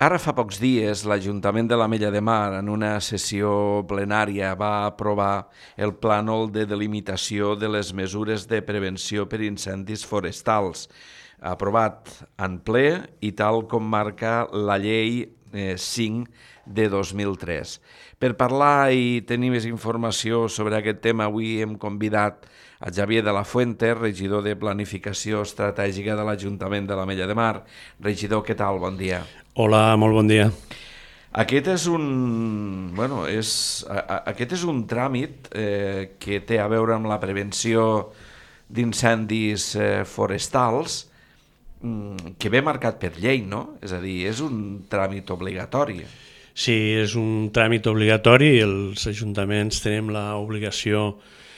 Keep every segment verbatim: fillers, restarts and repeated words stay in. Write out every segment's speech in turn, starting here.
Ara fa pocs dies l'Ajuntament de l'Ametlla de Mar en una sessió plenària va aprovar el plànol de delimitació de les mesures de prevenció per incendis forestals, aprovat en ple i tal com marca la llei eh, cinc de dos mil tres. Per parlar i tenir més informació sobre aquest tema, avui hem convidat a Xavier de la Fuente, regidor de Planificació Estratègica de l'Ajuntament de l'Ametlla de Mar. Regidor, què tal? Bon dia. Hola, molt bon dia. Aquest és un, bueno, és, a, aquest és un tràmit eh, que té a veure amb la prevenció d'incendis eh, forestals mm, que ve marcat per llei, no? És a dir, és un tràmit obligatori. Sí, és un tràmit obligatori. Els ajuntaments tenim l'obligació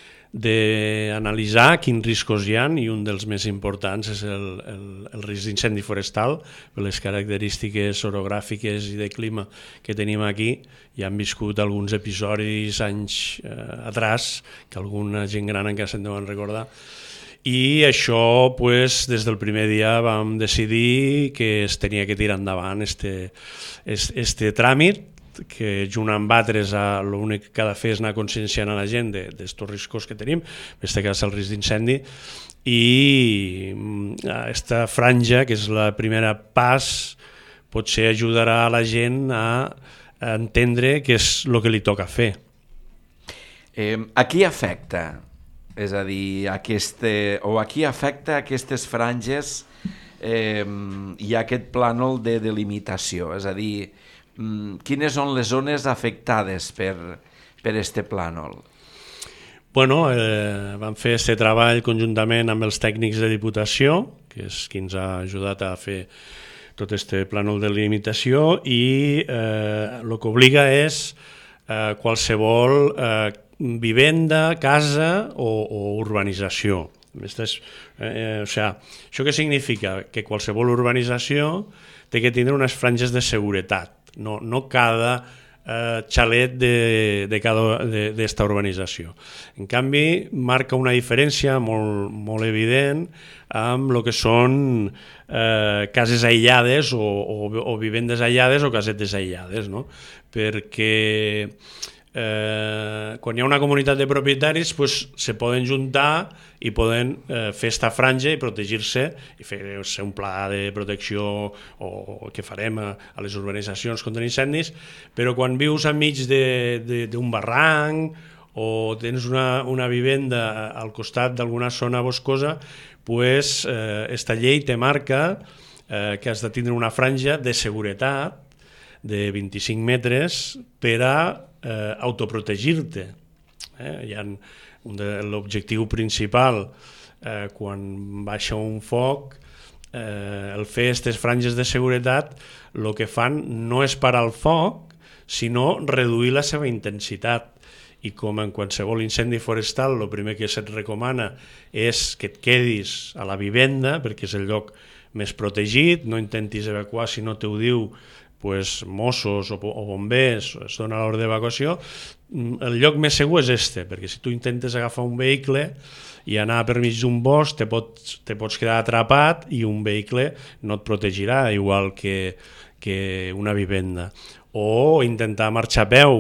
d'analitzar quins riscos hi ha, i un dels més importants és el, el, el risc d'incendi forestal, per les característiques orogràfiques i de clima que tenim aquí. Ja han viscut alguns episodis anys eh, atrás, que alguna gent gran encara se'n deuen recordar, i això, pues, des del primer dia vam decidir que es tenia que tirar endavant este, este, este tràmit, que junt amb altres l'únic que ha de fer és anar conscienciant a la gent d'aquests riscos que tenim, en aquest cas el risc d'incendi, i aquesta franja, que és la primera pas, potser ajudarà a la gent a entendre què és el que li toca fer. Eh, a qui afecta? És a dir, aquesta, o a qui afecta aquestes franges eh, i aquest plànol de delimitació? És a dir, quines són les zones afectades per, per este plànol? Bueno, eh, vam fer aquest treball conjuntament amb els tècnics de Diputació, que és qui ens ha ajudat a fer tot aquest plànol de delimitació, i eh, el que obliga és eh, qualsevol eh, vivenda, casa o, o urbanització. És, eh, o sea, això què significa? Que qualsevol urbanització té que tindre unes franges de seguretat. No, no cada eh, xalet d'esta urbanització. En canvi, marca una diferència molt, molt evident amb el que són eh, cases aïllades o, o, o vivendes aïllades o casetes aïllades, no? Perquè Eh, quan hi ha una comunitat de propietaris, pues, se poden juntar i poden eh, fer esta franja i protegir-se i fer un pla de protecció o que farem a, a les urbanitzacions contra incendis, però quan vius enmig d'un barranc o tens una, una vivenda al costat d'alguna zona boscosa, pues, eh, esta llei te marca eh, que has de tindre una franja de seguretat de vint-i-cinc metres per a eh, autoprotegir-te. Eh? Hi ha l'objectiu principal eh, quan baixa un foc, eh, el fer aquestes franges de seguretat, el que fan no és parar el foc, sinó reduir la seva intensitat. I com en qualsevol incendi forestal, el primer que se't recomana és que et quedis a la vivenda, perquè és el lloc més protegit, no intentis evacuar si no t'ho diu pues, Mossos o, o bombers, es dona l'ordre d'evacuació. El lloc més segur és este, perquè si tu intentes agafar un vehicle i anar per mig d'un bosc, te pots, te pots quedar atrapat i un vehicle no et protegirà, igual que, que una vivenda. O intentar marxar a peu,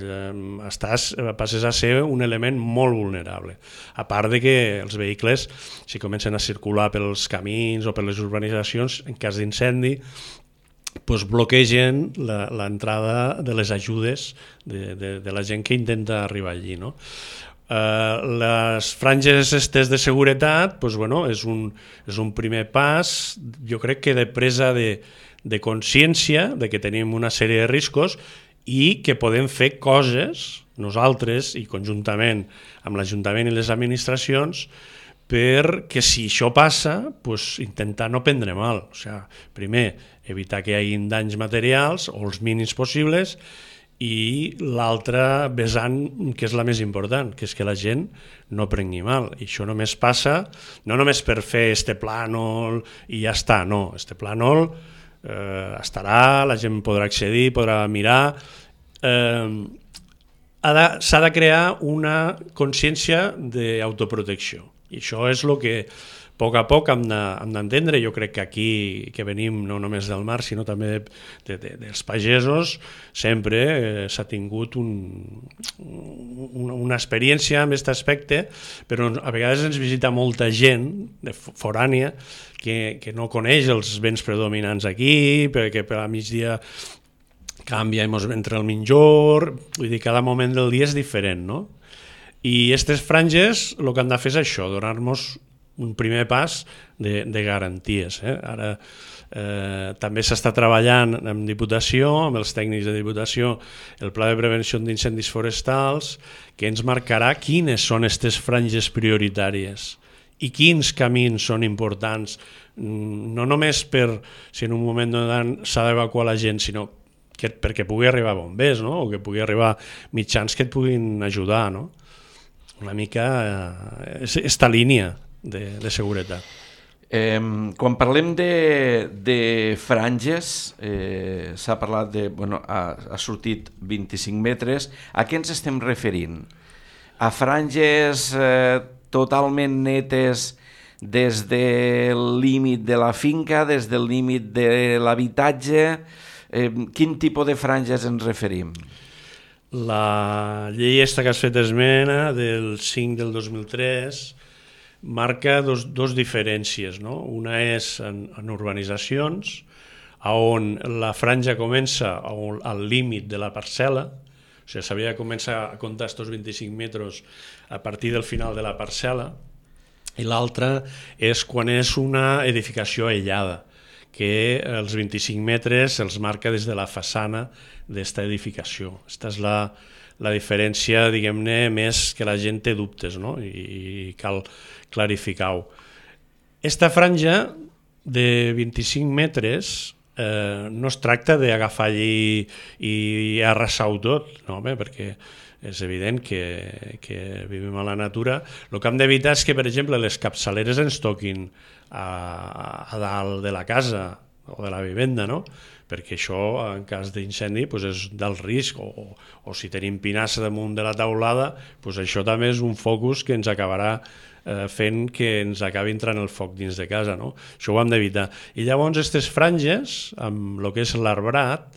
estàs, passes a ser un element molt vulnerable. A part de que els vehicles, si comencen a circular pels camins o per les urbanitzacions, en cas d'incendi, pues bloquegen l'entrada de les ajudes de, de, de la gent que intenta arribar allí, no? Uh, les franges estes de seguretat, pues, bueno, és, un, és un primer pas, jo crec que de presa de, de consciència de que tenim una sèrie de riscos i que podem fer coses nosaltres i conjuntament amb l'Ajuntament i les administracions perquè si això passa, pues, intentar no prendre mal. O sigui, primer, evitar que hi hagi danys materials o els mínims possibles, i l'altra vessant, que és la més important, que és que la gent no prengui mal. I això només passa, no només per fer este plànol i ja està, no. Este plànol eh, estarà, la gent podrà accedir, podrà mirar. Eh, s'ha de crear una consciència d'autoprotecció. I això és el que poc a poc hem d'entendre, jo crec que aquí que venim no només del mar sinó també de, de, de, dels pagesos, sempre eh, s'ha tingut un, un, una experiència en aquest aspecte, però a vegades ens visita molta gent de forània que, que no coneix els vents predominants aquí, perquè per a migdia canvia entre el Minjor, vull dir, cada moment del dia és diferent, no? I aquestes franges el que han de fer és això, donar-nos un primer pas de, de garanties. Eh? Ara eh, també s'està treballant amb Diputació, amb els tècnics de Diputació, el Pla de Prevenció d'Incendis Forestals, que ens marcarà quines són aquestes franges prioritàries i quins camins són importants, no només per si en un moment donat s'ha d'evacuar la gent, sinó que, perquè pugui arribar bombers, no? O que pugui arribar mitjans que et puguin ajudar, no? Una mica eh, esta línia de, de seguretat. Eh, quan parlem de, de franges, eh, s'ha parlat de, bueno, ha, ha sortit vint-i-cinc metres, a què ens estem referint? A franges eh, totalment netes des del límit de la finca, des del límit de l'habitatge, eh, quin tipus de franges ens referim? La llei esta que has fet esmena del cinc del dos mil tres marca dos, dos diferències, no? Una és en, en urbanitzacions, on la franja comença al límit de la parcel·la, o sigui, s'havia de començar a comptar aquests vint-i-cinc metres a partir del final de la parcel·la, i l'altra és quan és una edificació aïllada, que els vint-i-cinc metres els marca des de la façana d'esta edificació. Aquesta és la, la diferència, diguem-ne, més que la gent té dubtes, no? I, i cal clarificar-ho. Esta franja de vint-i-cinc metres eh, no es tracta d'agafar allí i arrasar-ho tot, no, home, perquè és evident que, que vivim a la natura. El que hem d'evitar és que, per exemple, les capçaleres ens toquin a, a dalt de la casa o de la vivenda, no? Perquè això, en cas d'incendi, pues és d'alt risc, o, o, o si tenim pinassa damunt de la taulada, pues això també és un focus que ens acabarà eh, fent que ens acabi entrant el foc dins de casa, no? Això ho hem d'evitar. I llavors, aquestes franges, amb el que és l'arbrat,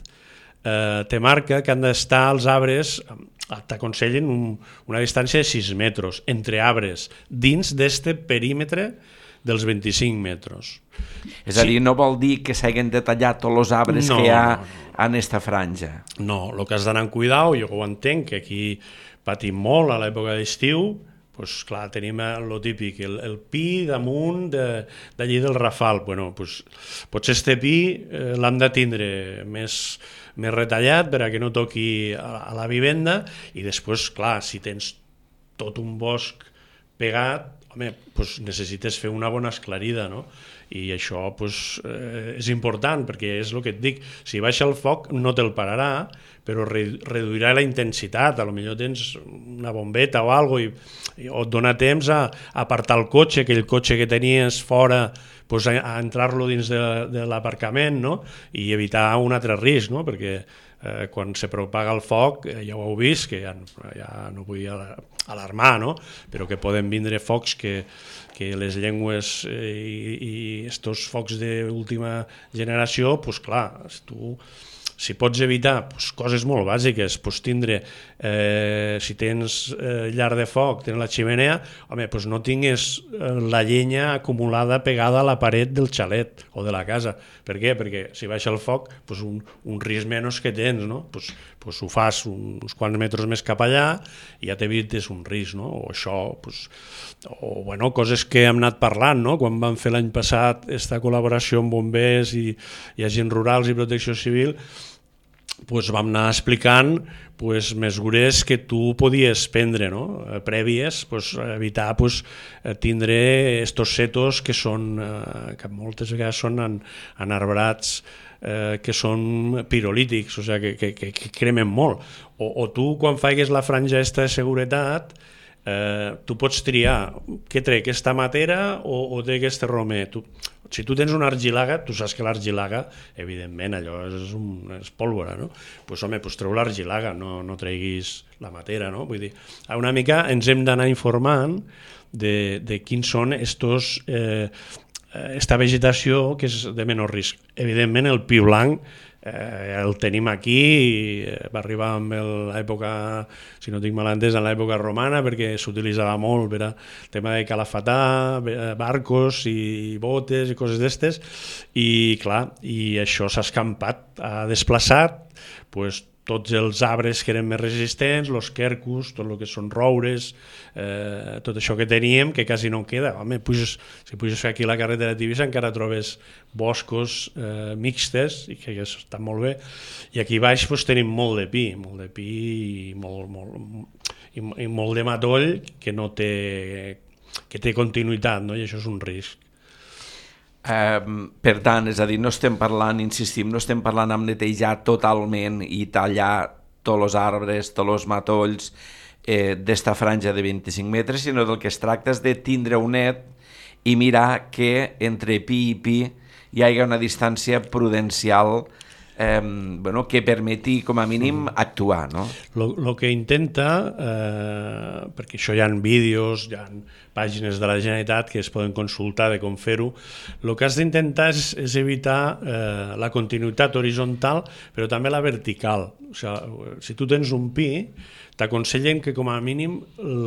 eh, te marca que han d'estar els arbres, t'aconsellen un, una distància de sis metres entre arbres dins d'este perímetre dels vint-i-cinc metres. És a dir, sí. No vol dir que s'hagin de tallar tots els arbres no, que hi ha no, no. en esta franja. No, el que has d'anar amb cuidao, jo ho entenc, que aquí patim molt a l'època d'estiu, pues, clar, tenim el típic, el, el pi damunt d'allí de, del rafal. Bueno, pues, potser este pi eh, l'hem de tindre més, més retallat per a que no toqui a, a la vivenda, i després, clar, si tens tot un bosc pegat, home, pues necessites fer una bona esclarida, no? I això pues, eh, és important, perquè és el que et dic, si baixa el foc no te'l pararà, però re reduirà la intensitat, a lo millor tens una bombeta o alguna cosa, i, i o et dona temps a, a apartar el cotxe, aquell cotxe que tenies fora, pues, a, a entrar-lo dins de, de l'aparcament, no? I evitar un altre risc, no? Perquè eh, quan se propaga el foc, eh, ja ho heu vist, que ja, ja no vull alarmar, no? Però que poden vindre focs que, que les llengües eh, i, i estos focs d'última generació, pues clar, tu, si pots evitar pues, coses molt bàsiques, pues, tindre, eh, si tens eh, llar de foc, tens la ximenea, home, pues no tingues eh, la llenya acumulada pegada a la paret del xalet o de la casa. Per què? Perquè si baixa el foc, pues un, un risc menys que tens, no? Pues, pues ho fas uns quants metres més cap allà i ja t'evites un risc, no? O això, pues, o bueno, coses que hem anat parlant, no? Quan vam fer l'any passat aquesta col·laboració amb bombers i, i agents rurals i protecció civil, pues vam anar explicant pues, mesures que tu podies prendre, no? Prèvies, pues, evitar pues, tindre estos setos que són, eh, que moltes vegades són en, en arbrats eh, que són pirolítics, o sigui, que, que, que cremen molt. O, o tu, quan faigues la franja esta de seguretat, eh, tu pots triar què té aquesta matera o, o té aquest romer. Tu, si tu tens una argilaga, tu saps que l'argilaga, evidentment, allò és, un, és pólvora, no? Pues, home, pues treu l'argilaga, no, no treguis la matera, no? Vull dir, una mica ens hem d'anar informant de, de quins són estos, eh, esta vegetació que és de menor risc. Evidentment, el pi blanc Eh, el tenim aquí, eh, va arribar amb l'època, si no tinc mal entès, en l'època romana, perquè s'utilitzava molt per a tema de calafatar, barcos i botes i coses d'estes, i clar, i això s'ha escampat, ha desplaçat pues, tots els arbres que eren més resistents, els quercus, tot el que són roures, eh, tot això que teníem, que quasi no queda. Home, puges, si puges aquí la carretera de Tivissa encara trobes boscos eh, mixtes, i que, que estan molt bé, i aquí baix pues, tenim molt de pi, molt de pi i molt, molt, i, i molt de matoll que no té, que té continuïtat, no? I això és un risc. Um, per tant, és a dir, no estem parlant, insistim, no estem parlant amb netejar totalment i tallar tots els arbres, tots els matolls eh, d'esta franja de vint-i-cinc metres, sinó del que es tracta és de tindre-ho net i mirar que entre pi i pi hi hagi una distància prudencial eh, bueno, que permeti com a mínim actuar, no? El que intenta, eh, perquè això hi ha vídeos, hi ha pàgines de la Generalitat que es poden consultar de com fer-ho, el que has d'intentar és, és evitar eh, la continuïtat horitzontal, però també la vertical. O sigui, si tu tens un pi, t'aconsellen que com a mínim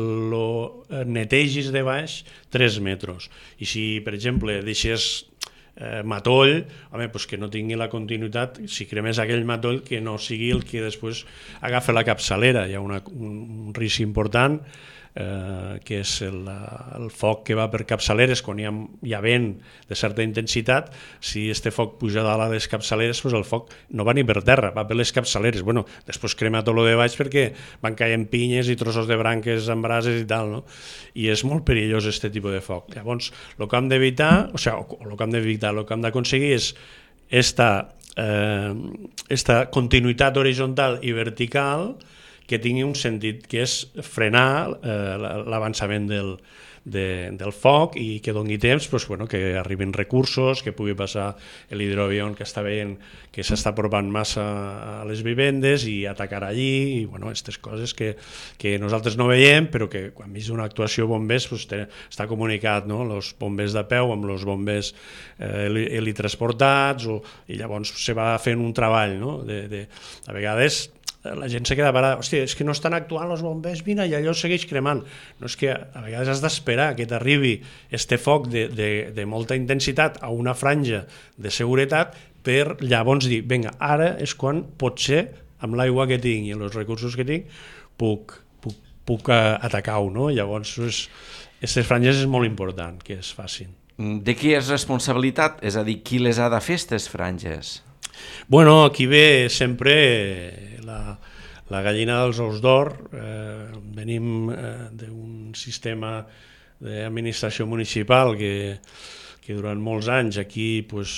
lo netegis de baix tres metres. I si, per exemple, deixes Eh, matoll, home, pues que no tingui la continuïtat, si cremes aquell matoll que no sigui el que després agafa la capçalera. Hi ha una, un, un risc important eh, que és el, el foc que va per capçaleres quan hi ha, hi ha vent de certa intensitat. Si este foc puja dalt a les capçaleres, pues el foc no va ni per terra, va per les capçaleres. Bueno, després crema tot lo de baix perquè van caient pinyes i trossos de branques amb brases i tal, no? I és molt perillós aquest tipus de foc. Llavors, el que hem d'evitar, o sigui, el que hem d'evitar, el que hem d'aconseguir és esta, eh, esta continuïtat horitzontal i vertical que tingui un sentit, que és frenar eh, l'avançament del, de, del foc i que doni temps pues, bueno, que arribin recursos, que pugui passar l'hidroavió que està veient que s'està apropant massa a les vivendes i atacar allí, i bueno, aquestes coses que, que nosaltres no veiem, però que quan vist una actuació bombers pues, té, està comunicat, no? Els bombers de peu amb els bombers eh, helitransportats, o, i llavors se va fent un treball, no? de, de, a vegades la gent se queda parada, hòstia, és que no estan actuant els bombers, mira, i allò segueix cremant. No, és que a vegades has d'esperar que t'arribi este foc de, de, de molta intensitat a una franja de seguretat per llavors dir, vinga, ara és quan potser amb l'aigua que tinc i els recursos que tinc puc, puc, puc atacar-ho, no? Llavors, aquestes franges és molt important que es facin. De qui és responsabilitat? És a dir, qui les ha de fer, aquestes franges? Bueno, aquí ve sempre la, la gallina dels ous d'or. Eh, venim eh, d'un sistema d'administració municipal que, que durant molts anys aquí pues,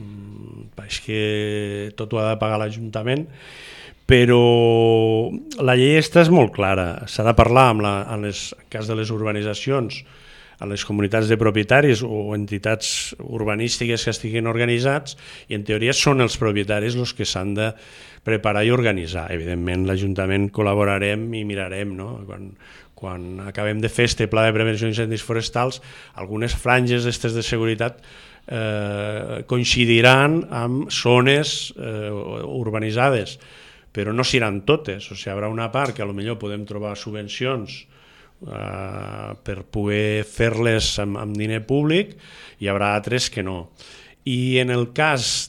és que tot ho ha de pagar l'Ajuntament, però la llei esta és molt clara. S'ha de parlar amb la, en, les, en cas de les urbanitzacions, a les comunitats de propietaris o entitats urbanístiques que estiguin organitzats, i en teoria són els propietaris els que s'han de preparar i organitzar. Evidentment l'Ajuntament col·laborarem i mirarem, no? Quan, quan acabem de fer este pla de prevenció d'incendis forestals, algunes franges d'estes de seguretat eh, coincidiran amb zones eh, urbanitzades, però no seran totes. O sigui, hi haurà una part que potser podem trobar subvencions Uh, per poder fer-les amb, amb diner públic, hi haurà altres que no. I en el cas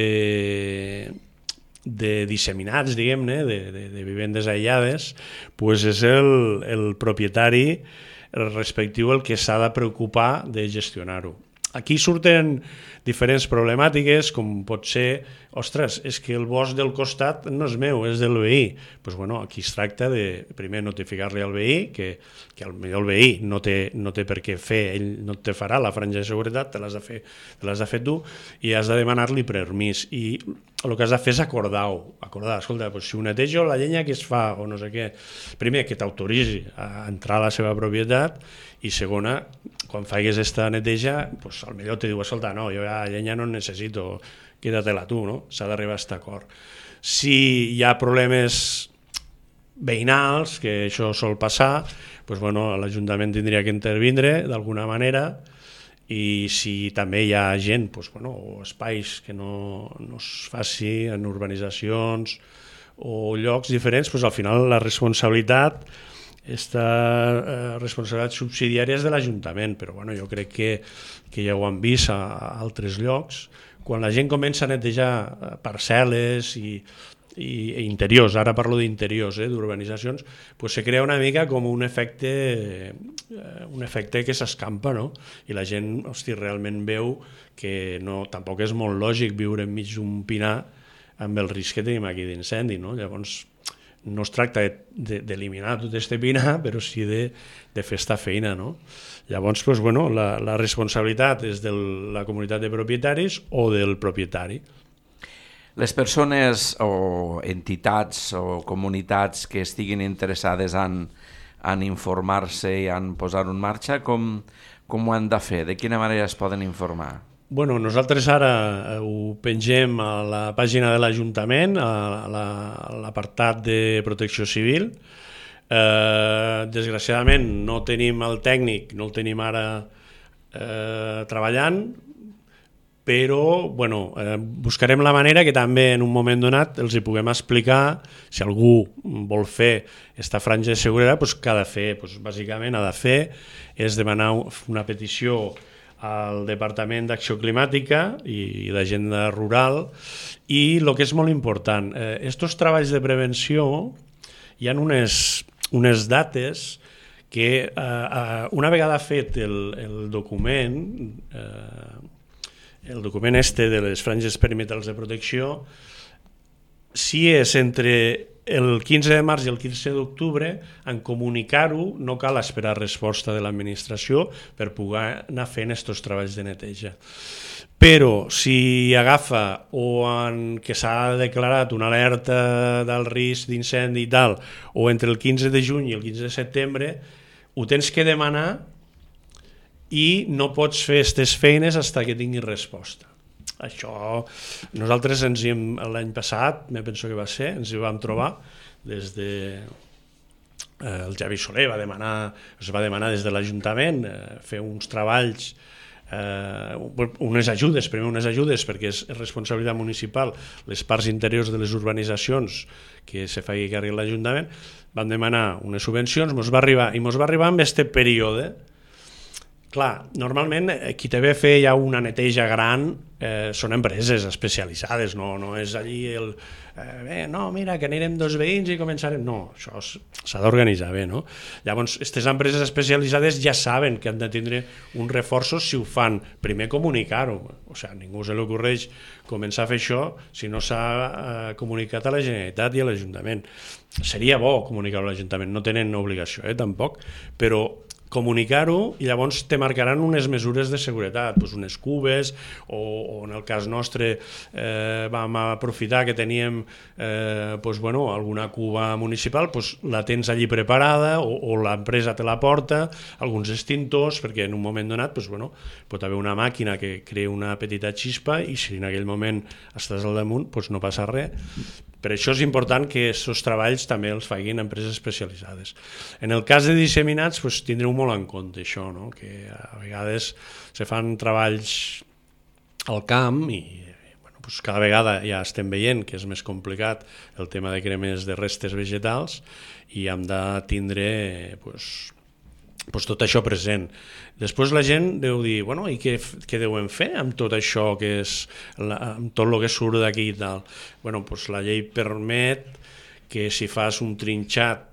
de, de disseminats, diguem-ne, de, de, de vivendes aïllades, pues és el, el propietari respectiu el que s'ha de preocupar de gestionar-ho. Aquí surten diferents problemàtiques, com pot ser ostres, és que el bosc del costat no és meu, és del veí. Doncs bueno, aquí es tracta de, primer, notificar-li al veí, que, que al millor el veí no té, no té per què fer, ell no te farà la franja de seguretat, te l'has de fer, te l'has de fer tu, i has de demanar-li permís. I el que has de fer és acordar-ho, acordar, escolta, doncs si ho netejo la llenya que es fa, o no sé què, primer, que t'autoritzi a entrar a la seva propietat, i segona, quan faigues esta neteja, doncs al millor te diu, escolta, no, jo ja llenya no necessito, quédatela tu, no? S'ha d'arribar a aquest acord. Si hi ha problemes veïnals, que això sol passar, doncs, bueno, l'Ajuntament tindria que intervindre d'alguna manera, i si també hi ha gent, doncs, bueno, o espais que no, no es faci en urbanitzacions o llocs diferents, doncs al final la responsabilitat aquesta eh, responsabilitat subsidiària és de l'Ajuntament, però bueno, jo crec que, que ja ho han vist a, a altres llocs. Quan la gent comença a netejar parcel·les i, i, i interiors, ara parlo d'interiors, eh, d'urbanitzacions, pues se crea una mica com un efecte, eh, un efecte que s'escampa, no? I la gent, hosti, realment veu que no, tampoc és molt lògic viure enmig d'un pinar amb el risc que tenim aquí d'incendi, no? Llavors, no es tracta d'eliminar tot este pinar, però sí de, de fer esta feina, no? Llavors, pues, bueno, la, la responsabilitat és de la comunitat de propietaris o del propietari. Les persones o entitats o comunitats que estiguin interessades en, en informar-se i en posar-ho en marxa, com, com ho han de fer? De quina manera es poden informar? Bueno, nosaltres ara ho pengem a la pàgina de l'Ajuntament, a l'apartat de protecció civil. Eh, desgraciadament no tenim el tècnic, no el tenim ara eh, treballant, però bueno, eh, buscarem la manera que també en un moment donat els hi puguem explicar, si algú vol fer aquesta franja de seguretat, doncs què ha de fer? Doncs bàsicament ha de fer és demanar una petició al Departament d'Acció Climàtica i d'Agenda Rural, i el que és molt important, aquests eh, treballs de prevenció hi ha unes, unes dates que eh, eh, una vegada fet el, el document, eh, el document este de les franges perimetrals de protecció, si és entre el quinze de març i el quinze d'octubre, en comunicar-ho no cal esperar resposta de l'administració per poder anar fent aquests treballs de neteja. Però si agafa o en que s'ha declarat una alerta del risc d'incendi i tal, o entre el quinze de juny i el quinze de setembre, ho tens que demanar i no pots fer aquestes feines fins que tinguis resposta. Això, nosaltres ens hi hem, l'any passat, me penso que va ser, ens hi vam trobar des de... Eh, el Javi Soler va demanar, es va demanar des de l'Ajuntament eh, fer uns treballs, eh, unes ajudes, primer unes ajudes perquè és responsabilitat municipal, les parts interiors de les urbanitzacions que se faci càrrec a l'Ajuntament, van demanar unes subvencions, mos va arribar, i mos va arribar en aquest període. Clar, normalment qui també fer ja una neteja gran eh, són empreses especialitzades, no, no és allí el... Eh, bé, no, mira, que anirem dos veïns i començarem... No, això s'ha d'organitzar bé, no? Llavors, aquestes empreses especialitzades ja saben que han de tindre uns reforços si ho fan. Primer comunicar-ho, o sigui, ningú se li ocorreix començar a fer això si no s'ha eh, comunicat a la Generalitat i a l'Ajuntament. Seria bo comunicar-ho a l'Ajuntament, no tenen obligació, eh, tampoc, però comunicar-ho i llavors te marcaran unes mesures de seguretat, doncs unes cubes o, o en el cas nostre eh, vam aprofitar que teníem eh, doncs, bueno, alguna cuba municipal, doncs la tens allí preparada o, o l'empresa te la porta, alguns extintors, perquè en un moment donat doncs, bueno, pot haver una màquina que crea una petita xispa i si en aquell moment estàs al damunt doncs no passa res. Per això és important que aquests treballs també els facin empreses especialitzades. En el cas de disseminats, doncs, tindreu molt en compte això, no? Que a vegades se fan treballs al camp i bueno, doncs cada vegada ja estem veient que és més complicat el tema de cremes de restes vegetals i hem de tindre doncs, doncs tot això present. Després la gent deu dir, bueno, i què, què deuen fer amb tot això, que és la, amb tot el que surt d'aquí i tal? Bueno, doncs la llei permet que si fas un trinxat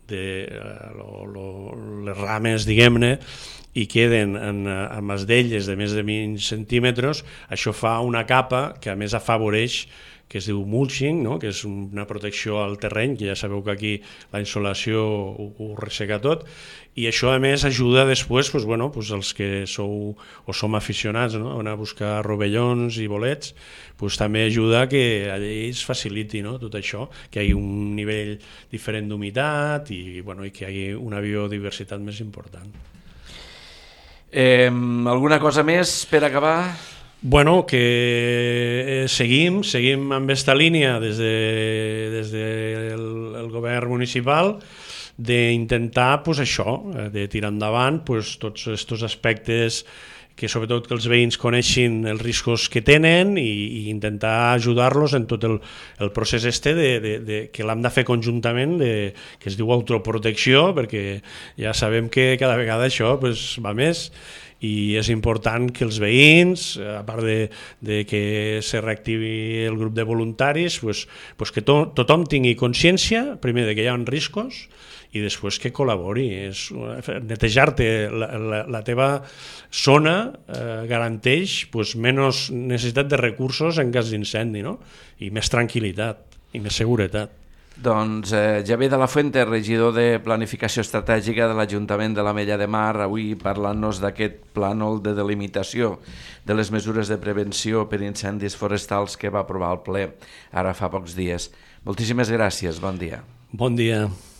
de uh, lo, lo, les rames, diguem-ne, i queden en, en esdelles de més de vint centímetres, això fa una capa que a més afavoreix, que es diu mulching, no? Que és una protecció al terreny, que ja sabeu que aquí la insolació ho, ho resseca tot, i això a més ajuda després, pues, bueno, pues els que sou o som aficionats, no? A anar a buscar rovellons i bolets, pues també ajuda que allí es faciliti, no? Tot això, que hi hagi un nivell diferent d'humitat i, bueno, i que hi hagi una biodiversitat més important. Eh, alguna cosa més per acabar? Bueno, que seguim, seguim amb aquesta línia des, de, des del el govern municipal d'intentar pues, això, de tirar endavant pues, tots aquests aspectes que sobretot que els veïns coneixin els riscos que tenen i, i intentar ajudar-los en tot el, el procés este de, de, de, que l'hem de fer conjuntament, de, que es diu autoprotecció, perquè ja sabem que cada vegada això pues, va més, i és important que els veïns, a part de, de que se reactivi el grup de voluntaris, pues, pues que to, tothom tingui consciència, primer de que hi ha riscos, i després que col·labori. És, netejar-te la, la, la teva zona eh, garanteix pues, menys necessitat de recursos en cas d'incendi, no? I més tranquil·litat i més seguretat. Doncs eh, Javier de la Fuente, regidor de Planificació Estratègica de l'Ajuntament de l'Ametlla de Mar, avui parlant-nos d'aquest plànol de delimitació de les mesures de prevenció per incendis forestals que va aprovar el ple ara fa pocs dies. Moltíssimes gràcies, bon dia. Bon dia.